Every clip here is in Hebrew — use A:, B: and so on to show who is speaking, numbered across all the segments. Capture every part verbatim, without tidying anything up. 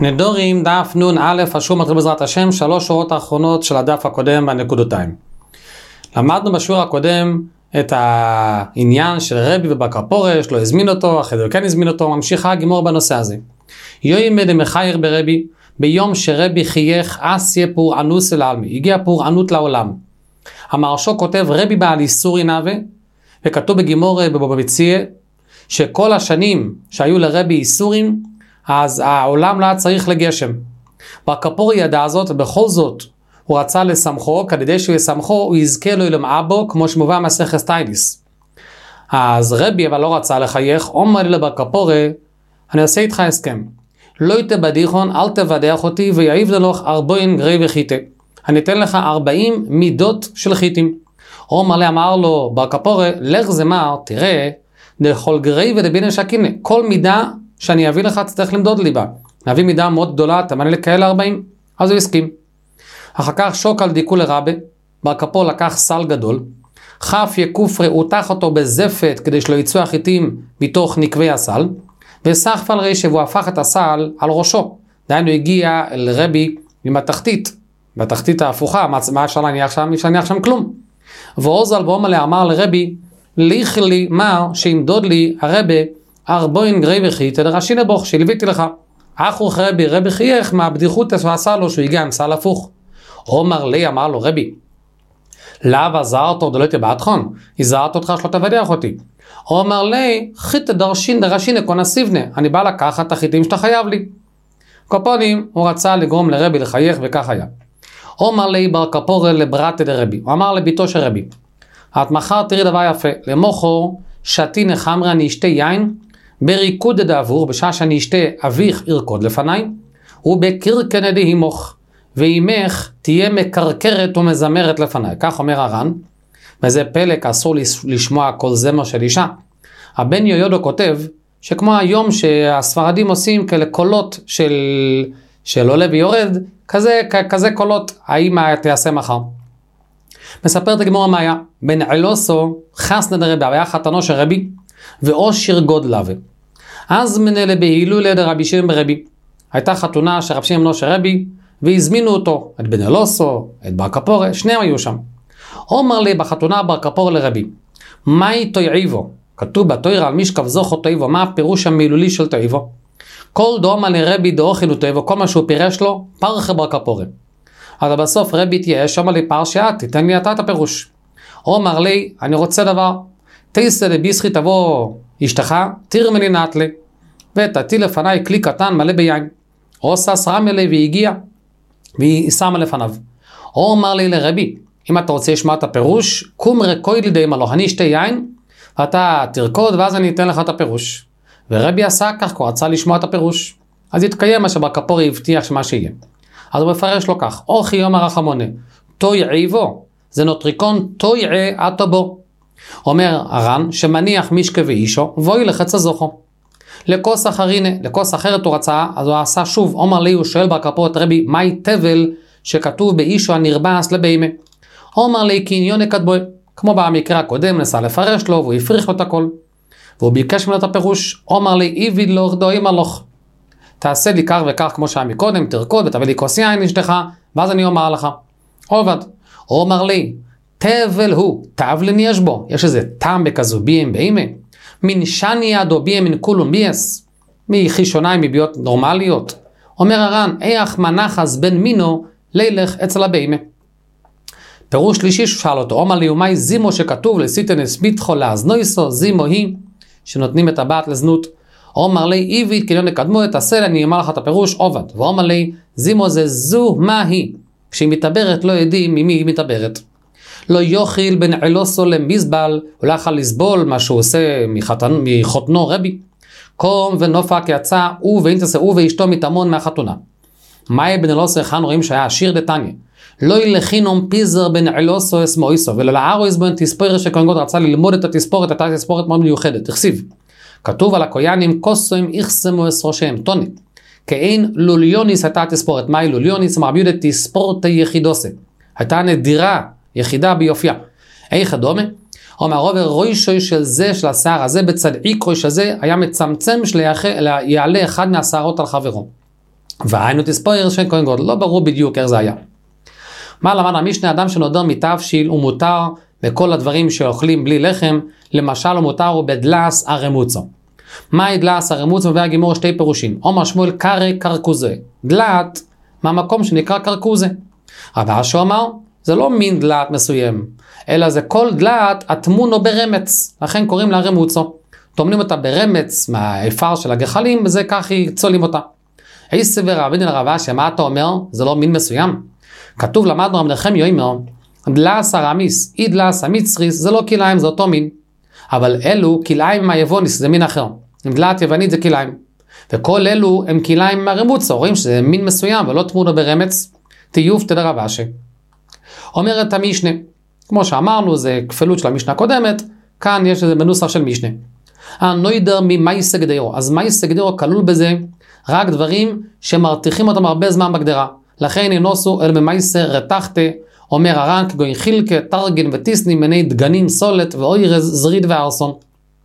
A: נדורים דף נון א' השום מתחיל בעזרת השם, שלוש שורות האחרונות של הדף הקודם בנקודותיים. למדנו בשיעור הקודם את העניין של רבי בבר כפורה, שלא הזמין אותו, אחרי זה כן הזמין אותו, ממשיך הגימור בנושא הזה. יוימד דמחייר ברבי, ביום שרבי חייך אסיה פורענוס אל העלמי, הגיע פורענות לעולם. המרשו כותב רבי בעל איסורי נווה, וכתוב בגימור בבבא מציעא, שכל השנים שהיו לרבי איסורים, אז העולם לא היה צריך לגשם. בר כפורה ידע זאת, ובכל זאת הוא רצה לסמכו, כדי שהוא יסמכו, הוא יזכה לו אלם אבו, כמו שמובא מסכת טיידיס. אז רבי אבל לא רצה לחייך, אומר לבר כפורה, אני עושה איתך הסכם. לא יתבדיחון, אל תבדח אותי, ויעיב לך ארבעים גרי וחיטה. אני אתן לך ארבעים מידות של חיטים. אומר לי, אמר לו בר כפורה, לך זמר, תראה, דכל גרי ודבין שקינה, כל מידה שאני אביא לך, תצטרך למדוד לי בה. נביא מידה מאוד גדולה, תמנה לי כאלה ארבעים. אז הוא הסכים. אחר כך שוק על דיקו לרבה, בר כפורה לקח סל גדול, חף יקופרי, הותח אותו בזפת, כדי שלא יצאו החיטים מתוך נקבי הסל, וסחף על רשב, הוא הפך את הסל על ראשו. דהיינו הגיע אל רבי עם התחתית, בתחתית ההפוכה, מה אפשר להניח שם? אי אפשר להניח שם כלום. ואוזל ואומלה אמר לרבי, ליך לי מר שימדוד לי הרבי, ארבעים גרי וחיטה דרשי נבוך, שלוויתי לך. אחוך רבי, רבי חייך מהבדיחות שהוא עשה לו, שהוא הגיע עם סל הפוך. אומר לי, אמר לו רבי, לאו עזרת עוד לא תבעתכון, הזהרת אותך שלא תבדח אותי. אומר לי, חיטה דרשין דרשין נקון הסיבנה, אני בא לקחת את החיטים שאתה חייב לי. קופונים, הוא רצה לגרום לרבי לחייך, וכך היה. אומר לי בר כפורה לברתה דרבי, הוא אמר לביתו של רבי, את מחר תראי דבר יפה, למוחו שתי נחמרה אני אשתה יין, בריקוד דעבור, בשעה שאני אשתה אביך ירקוד לפניי, ובקרקנה דהימוך, ואימך תהיה מקרקרת ומזמרת לפניי. כך אומר הר"ן, וזה פלק אסור לשמוע כל זמר של אישה. הבן יהויודו כותב, שכמו היום שהספרדים עושים כאלה קולות של, של עולה ויורד, כזה, כזה קולות האמא תעשה מחר. מספר את הגמרא מה היה, בן עילוסו חסנה דרבי, היה חתנו של רבי, ואושר גודלה. אז מנהלה בהילולה דרבי שמעון ברבי. הייתה חתונה של רבי שמעון בנו של רבי, והזמינו אותו, את בן עילוסו, את בר כפורה, שניהם היו שם. אומר לי בחתונה בר כפורה לרבי, מהי תויעיבו? כתוב בתוירה על משכב זוכו תויבו, מה הפירוש המילולי של תויבו? כל דומה לרבי דאוכילו תויבו, כל מה שהוא פירש לו, פרחה בר כפורה. אז בסוף רבי תייש, אומר לי פרשיה, תיתן לי אתה את הפירוש. אומר לי, אני רוצה דבר, תייסה לביסחי תבוא אשתך, תירמני נטלה, ותתי לפניי כלי קטן מלא ביין. עושה שרם אלי והגיע, והיא שמה לפניו. הוא אמר לי לרבי, אם אתה רוצה לשמוע את הפירוש, קום רקוי לידי מלוך, אני אשתה יין, ואתה תרקוד, ואז אני אתן לך את הפירוש. ורבי עשה כך, הוא רצה לשמוע את הפירוש. אז יתקיים מה שבר כפורה הבטיח שמה שיהיה. אז הוא מפרש לו כך, אוכי יום הרחמונה, תויעיבו, זה נוטריקון תויעה אטובו. אומר הר"ן, שמניח משקה ואישו, ואוי לחץ הזוכו. לכוס אחרינה, לכוס אחרת הוא רצה, אז הוא עשה שוב, אומר לי, הוא שואל בר כפורה את רבי, מהי תבל שכתוב באישו הנרבס לבהמה? אומר לי, כי עניון הקדבוי, כמו במקרה הקודם, נסע לפרש לו, והוא הפריך לו את הכל. והוא ביקש ממנו את הפירוש, אומר לי, איביד לו דואי מלוך. תעשה לי כך וכך כמו שהיה מקודם, תרקוד ותביא לי כוס יין אשתך, ואז אני אומר לך. עובד. הוא אומר לי, תבל הוא, תבלן יש בו, יש איזה טעם בכזו ביים בהמה. מן שני עדו ביים מן כולום בייס, מחישוניים מביאות נורמליות. אומר הר"ן, איך מנחס בן מינו לילך אצל הבהמה. פירוש שלישי ששאל אותו, אומר לי, ומאי זימו שכתוב לסיטנס ביטחו לאזנויסו, זימו היא, שנותנים את הבת לזנות. אומר לי, איבית, כאילו נקדמו את הסל, אני אמר לך את הפירוש, עובד. ואומר לי, זימו זה זו מה היא. כשהיא מתאברת, לא יודעים ממי היא מתאברת. לא יוחיל בין עילוסו למזבל, הוא לא יכול לסבול מה שהוא עושה מחתן, מחותנו רבי. קום ונופק יצא, הוא ואינטסה, הוא ואשתו מתאמון מהחתונה. מאי בן עילוסו אחד רואים שהיה עשיר דתניה. לא ילכינום פיזר בין עילוסו אסמואיסו, ולערו יסבון תספורת שכהנגות רצה ללמוד את התספורת, הייתה תספורת מאוד מיוחדת, תכסיב. כתוב על הקויאנים, כוסוים יחסמו את ראשיהם, טוני. כאין לוליוניס הייתה תספורת, מהי לוליוניס? מרביודת תספורת יחידוסה. הייתה נדירה, יחידה ביופייה. איך הדומה? אומר רובר רוישוי של זה, של השיער הזה, בצד עיקרוי שזה, היה מצמצם שיעלה אחד מהשערות על חברו. והיינו תספויר של כהן גודל, לא ברור בדיוק איך זה היה. מה למד המשנה? אדם שנודר מתבשיל הוא מותר בכל הדברים שאוכלים בלי לחם, למשל הוא מותר הוא בדלס הרמוצו. מהי דלס הרמוצו? מביא הגימור שתי פירושים. אומר שמואל קרא קרקוזה, דלת מהמקום שנקרא קרקוזה. רב אשי אמר, זה לא מין דלת מסוים, אלא זה כל דלת התמונו ברמץ, לכן קוראים לה רמוצו. תומנים אותה ברמץ מהאפר של הגחלים, וזה כך צולים אותה. אי סבר רבינו לרב אשי, מה אתה אומר? זה לא מין מסוים? כתוב למדנו רב נחמיה אומר, דלס הרמיס, אי דלס המצריס, זה לא כלאיים, זה אותו מין. אבל אלו כלאיים מהיבוניס, זה מין אחר. עם דלת יוונית זה כלאיים. וכל אלו הם כלאיים מהרמוצו, רואים שזה מין מסוים ולא תמונו ברמץ, תיוף תדע רב אשי. אומרת המשנה, כמו שאמרנו, זה כפלות של המשנה הקודמת, כאן יש איזה בנוסח של משנה. הנוידר ממייסה גדרו, אז מייסה גדרו כלול בזה רק דברים שמרתיחים אותם הרבה זמן בגדרה. לכן ינוסו אל ממייסה רתחתה, אומר הר"ן כגון חילקה, תרגין וטיסני, מיני דגנים, סולת ואוירז, זריד וארסון.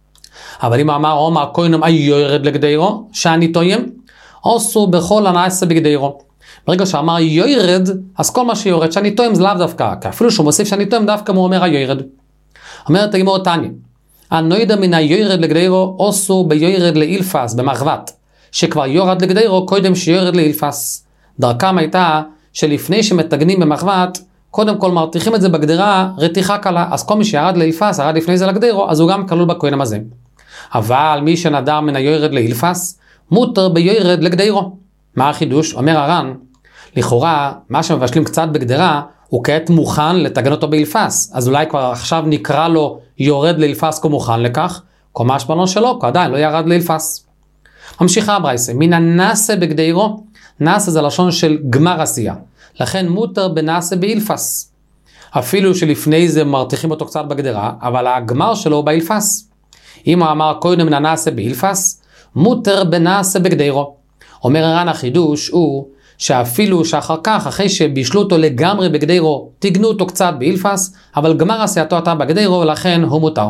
A: אבל אם אמר אומר כהנם אי יורד לגדרו, שאני טויים, עשו בכל הנעשה בגדרו. ברגע שאמר יורד, אז כל מה שיורד שאני טועים זה לאו דווקא, כי אפילו שהוא מוסיף שאני טועים דווקא הוא אומר היורד. אומרת הגמרא תניא, הנוידע מן היורד לגדרו עשו ביורד לאילפס, במחבת, שכבר יורד לגדרו קודם שיורד לאילפס. דרכם הייתה שלפני שמתגנים במחבת, קודם כל מרתיחים את זה בגדרה רתיחה קלה, אז כל מי שירד לאילפס, ירד לפני זה לגדרו, אז הוא גם כלול בכהן הזה. אבל מי שנדר מן היורד לאילפס, מותר ביורד לגדרו. מה החידוש? אומר הר"ן, לכאורה, מה שמבשלים קצת בגדרה, הוא כעת מוכן לתגן אותו באילפס, אז אולי כבר עכשיו נקרא לו יורד לאילפס כמוכן לכך, כל מה שבנו שלו, כי עדיין לא ירד לאילפס. ממשיכה הברייסה, מן הנעשה בגדרו, נעשה זה לשון של גמר עשייה, לכן מותר בנעשה באילפס. אפילו שלפני זה מרתיחים אותו קצת בגדרה, אבל הגמר שלו הוא באילפס. אם הוא אמר קודם מן הנעשה באילפס, מותר בנעשה בגדרו. אומר הר"ן החידוש הוא שאפילו שאחר כך, אחרי שבישלו אותו לגמרי בגדרו, תגנו אותו קצת באילפס, אבל גמר עשייתו אתה בגדרו, ולכן הוא מותר.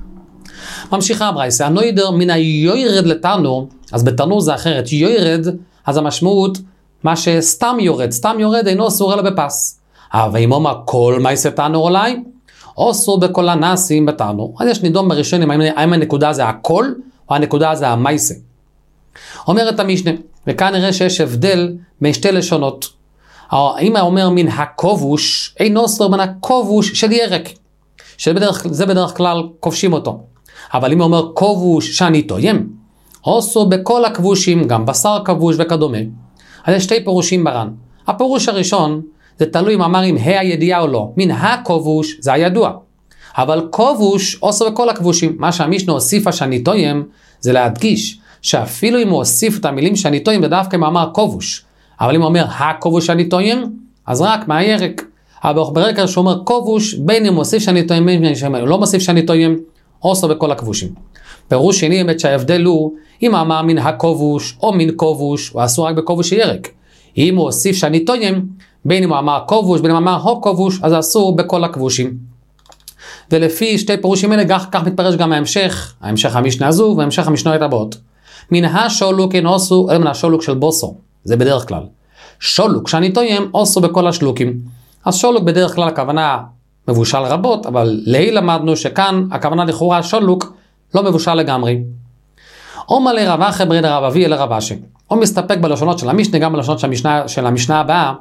A: ממשיכה הברייסה, הנוידר מן היורד לתנור, אז בתנור זה אחרת, יורד, אז המשמעות, מה שסתם יורד, סתם יורד אינו אסור אלא בפס. אבל אם אומר כל מייסה תנור אולי, אסור בכל הנעשים בתנור. אז יש נידון בראשונים, האם הנקודה זה הכל, או הנקודה זה המייסה. אומרת המשנה, וכאן נראה שיש הבדל בין שתי לשונות. אם אומר מן הכובוש, אינו אסור בין הכובוש של ירק, שבדרך, זה בדרך כלל כובשים אותו. אבל אם אומר כובוש שאני טויים, אסור בכל הכבושים, גם בשר כבוש וכדומה. אז יש שתי פירושים בר"ן. הפירוש הראשון, זה תלוי אם אמר אם ה' הידיעה או לא. מן הכובוש זה הידוע. אבל כובוש אסור בכל הכבושים. מה שהמשנה הוסיפה שאני טויים, זה להדגיש שאפילו אם הוא הוסיף את המילים שאני טועים, בדווקא אם אמר כובוש. אבל אם הוא אומר הכובוש שאני טועים, אז רק מהירק. אבל ברגע שהוא אומר כובוש, בין אם הוא הוסיף שאני טועים, בין אם הוא לא מוסיף שאני טועים, עושה בכל הכבושים. פירוש שני, באמת שההבדל הוא, אם הוא אמר מן הכובוש או מן כובוש, הוא אסור רק בכובוש ירק. אם הוא הוסיף שאני טועים, בין אם הוא אמר כובוש, בין אם הוא אמר הו כובוש, אז אסור בכל הכבושים. ולפי שתי פירושים האלה, כך מתפרש גם ההמשך, ההמשך המשנה הזו, והמשך המשנות הבאות. מן השולוק אין עשו, אלא מן השולוק של בוסו. זה בדרך כלל. שולוק שאני טועים, עשו בכל השלוקים. אז שולוק בדרך כלל הכוונה מבושל רבות, אבל להי למדנו שכאן הכוונה לכאורה שולוק לא מבושל לגמרי. אומר לרב אחי ברד הרב אבי אל הרב אשי. הוא מסתפק בלשונות של המשנה, גם בלשונות של המשנה, של המשנה הבאה.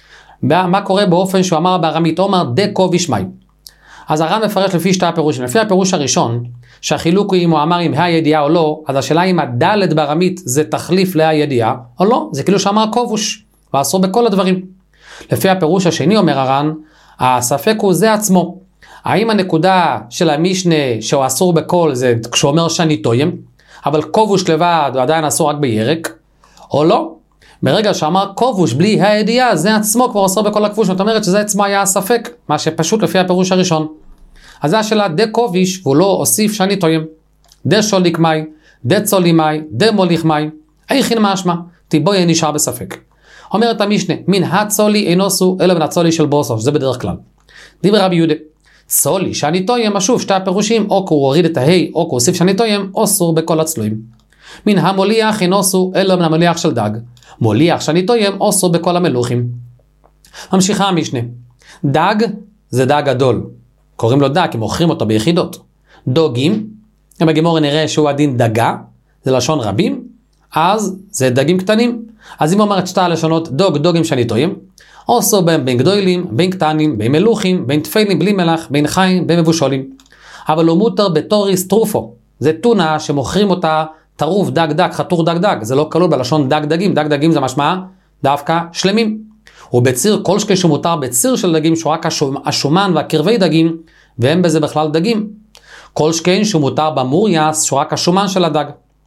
A: מה קורה באופן שהוא אמר בארמית, אומר דקו ושמי. אז הר"ן מפרש לפי שתי הפירושים. לפי הפירוש הראשון, שהחילוק הוא אם הוא אמר אם הידיעה או לא, אז השאלה אם הדלת בארמית זה תחליף לידיעה או לא, זה כאילו שאמר כובוש, ואסור בכל הדברים. לפי הפירוש השני אומר הר"ן, הספק הוא זה עצמו. האם הנקודה של המשנה שהוא אסור בכל זה כשהוא אומר שאני טועים, אבל כובוש לבד הוא עדיין אסור רק בירק, או לא? ברגע שאמר כובוש בלי הידיעה, זה עצמו כבר אסור בכל הכבוש, זאת אומרת שזה עצמו היה הספק, מה שפשוט לפי הפירוש הראשון. אז זה השאלה דה כוביש, והוא לא הוסיף שאני טועים. דה שוליק מי, דה צולי מי, דה מוליך מי, איכין משמע, תיבוי נשאר בספק. אומרת המשנה, מן הצולי אינו אסור אלא מן הצולי של בוסו, זה בדרך כלל. דיבר רבי יהודה, צולי שאני טועים, שוב שתי הפירושים, או כי הוא הוריד את ההי, או כי הוא הוסיף שאני טועים, אסור בכל הצלויים. מן המוליח אינו אסור אלא מן המוליח של דג. מוליח שאני תוים עושו בכל המלוכים. ממשיכה המשנה. דג זה דג גדול. קוראים לו דג, כי מוכרים אותו ביחידות. דוגים, אם בגמור נראה שהוא הדין דגה, זה לשון רבים, אז זה דגים קטנים. אז אם אומרת שתי הלשונות דוג, דוגים שאני תוים, עושו בהם בין גדולים, בין קטנים, בין מלוכים, בין תפלים בלי מלח, בין חיים, בין מבושולים. אבל הוא מותר בתוריס טרופו. זה טונה שמוכרים אותה טרוף דג דג, חתור דג דג. זה לא כלול בלשון דג דגים. דג דגים זה משמע דווקא שלמים. ובציר כל שכי שמותר בציר של דגים שהוא רק השומן והקרבי דגים, והם בזה בכלל דגים. כל שכן שמותר במורייס שהוא רק השומן של הדג.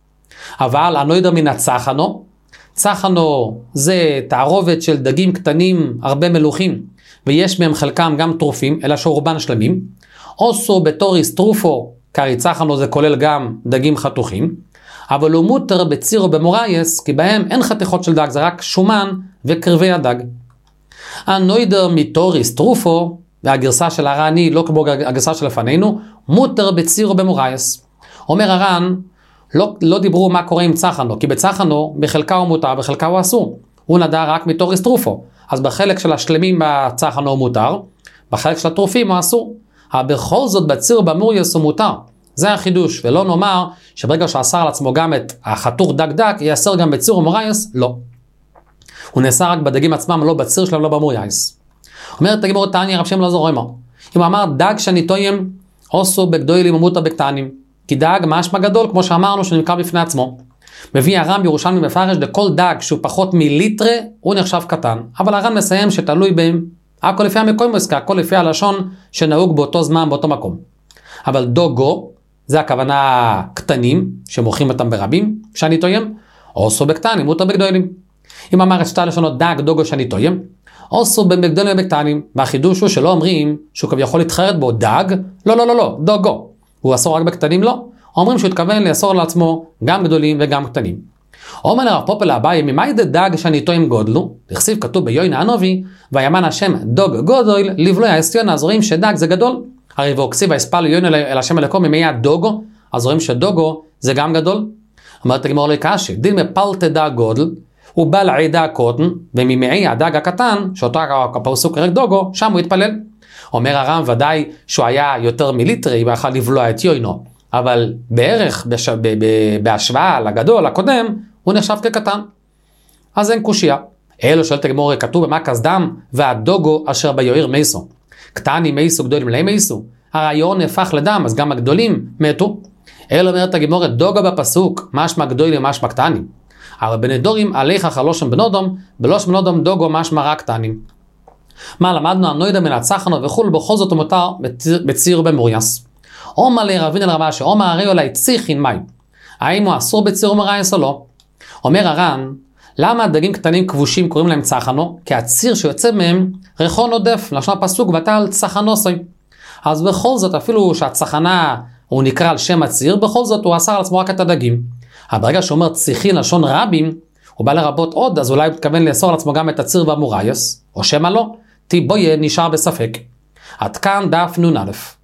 A: אבל הנוידר מן הצחנו, צחנו זה תערובת של דגים קטנים, הרבה מלוכים, ויש מהם חלקם גם טרופים, אלא שרובן שלמים. עושו בתוריס טרופו, קרי צחנו זה כולל גם דגים חתוכים, אבל הוא מותר בציר או במורייס, כי בהם אין חתיכות של דג, זה רק שומן וקרבי הדג. הנוידר מתוריס טרופו, והגרסה של הר"ני לא כמו הגרסה שלפנינו, מותר בציר או במורייס. אומר הר"ן, לא, לא דיברו מה קורה עם צחנו, כי בצחנו בחלקה הוא מותר, בחלקה הוא אסור. הוא נדע רק מתוריס טרופו. אז בחלק של השלמים בצחנו הוא מותר, בחלק של הטרופים הוא אסור. אבל בכל זאת בציר במורייס הוא מותר. זה החידוש, ולא נאמר שברגע שאסר על עצמו גם את החתוך דג דג, יאסר גם בציר ומורייס, לא. הוא נאסר רק בדגים עצמם, לא בציר שלהם, לא במורייס. אומרת הגמרא תניא רב שם אלעזר אומר, אם אמר דג שאני תוים, עושו בגדולים ומותר בקטנים. כי דג משמע גדול, כמו שאמרנו, שנמכר בפני עצמו. מביא הר"ן בירושלמי מפרש, לכל דג שהוא פחות מליטרה, הוא נחשב קטן. אבל הר"ן מסיים שתלוי בהם, הכל לפי המקום מוסקה, הכל לפי הלשון שנהוג באותו זמן, באותו מקום. אבל דוגו, זה הכוונה קטנים, שמוכרים אותם ברבים, שאני תוים, עושו בקטנים, מותר בגדולים. אם אמר את שתי הלשונות דג, דוגו שאני תוים, עושו בגדולים ובקטנים, והחידוש הוא שלא אומרים שהוא כביכול להתחרט בו דג, לא, לא, לא, לא, דוגו. הוא אסור רק בקטנים? לא. אומרים שהוא התכוון לאסור לעצמו גם גדולים וגם קטנים. אומר לרב פופל אביי, ממאי דג שאני תוים גודלו, תכסיב כתוב ביוינה הנובי, ויאמן השם דוג גודל, לבלוי האסטיון, אז רואים שדג זה גדול. הרי ואוקסיב האספל יוינה אל השם אלוקו ממאי הדוגו, אז רואים שדוגו זה גם גדול. אומרת הגמרא לא קשי, דין מפלטה דג גודל, הוא בא לעדה קוטן, וממאי הדג הקטן, שאותו הפסוק רק דוגו, שם הוא התפלל. אומר הר"ן ודאי שהוא היה יותר מיליטרי, ויכל לבלוע את יוינו, אבל בערך בש... ב... ב... בהשוואה לגדול הקודם, הוא נחשב כקטן. אז אין קושיה. אלו שואלת הגמרא, כתוב במקס דם, והדוגו אשר ביועיר מייסו. קטנים מייסו, גדולים לא מייסו. הרעיון נהפך לדם, אז גם הגדולים מתו. אלו אומרת הגמרא, דוגו בפסוק, משמע גדולים ומשמע קטנים. אבל בנדורים עליך חלושם בנודום, בלוש בנודום דוגו משמע רק קטנים. מה למדנו? הנוידר מן הצחנו וכו', בכל זאת הוא מותר בציר ובמורייס. אומר לרבין אל רבה שאומר הרי אולי ציחין מים. האם הוא אסור בציר ומורייס או לא? אומר הר"ן, למה דגים קטנים כבושים קוראים להם צחנו? כי הציר שיוצא מהם ריחון עודף, לשון הפסוק ותעל צחנוסוי. אז בכל זאת אפילו שהצחנה הוא נקרא על שם הציר, בכל זאת הוא אסר על עצמו רק את הדגים. אבל ברגע שהוא אומר ציחין לשון רבים, הוא בא לרבות עוד, אז אולי הוא מתכוון לאסור על עצמו גם את הציר והמורייס, או שמה לא, תיבויה נשאר בספק. עד כאן דף נון א'.